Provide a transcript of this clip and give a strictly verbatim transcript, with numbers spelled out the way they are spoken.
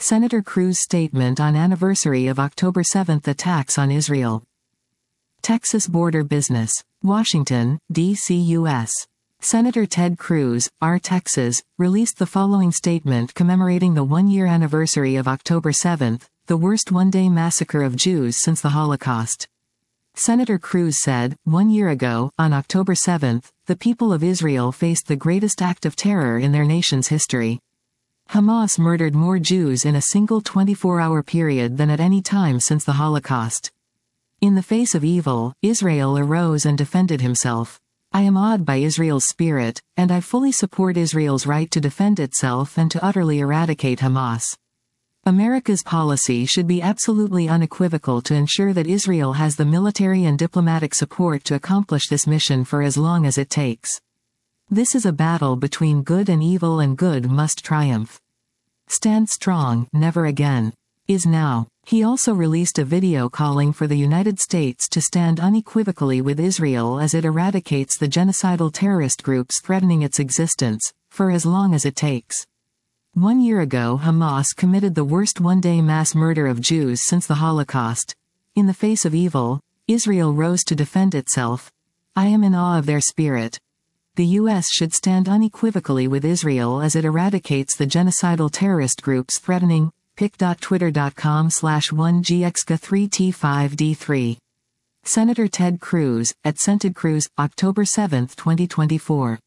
Senator Cruz statement on anniversary of October seventh attacks on Israel. Texas border business. Washington, D C U S Senator Ted Cruz, R. Texas, released the following statement commemorating the one-year anniversary of October seventh, the worst one-day massacre of Jews since the Holocaust. Senator Cruz said, one year ago, on October seventh, the people of Israel faced the greatest act of terror in their nation's history. Hamas murdered more Jews in a single twenty-four hour period than at any time since the Holocaust. In the face of evil, Israel arose and defended himself. I am awed by Israel's spirit, and I fully support Israel's right to defend itself and to utterly eradicate Hamas. America's policy should be absolutely unequivocal to ensure that Israel has the military and diplomatic support to accomplish this mission for as long as it takes. This is a battle between good and evil, and good must triumph. Stand strong, never again. Is now. He also released a video calling for the United States to stand unequivocally with Israel as it eradicates the genocidal terrorist groups threatening its existence, for as long as it takes. One year ago, Hamas committed the worst one-day mass murder of Jews since the Holocaust. In the face of evil, Israel rose to defend itself. I am in awe of their spirit. The U S should stand unequivocally with Israel as it eradicates the genocidal terrorist groups threatening pic dot twitter dot com slash one G X K three T five D three. Senator Ted Cruz, at Sented Cruz, October seventh, twenty twenty-four.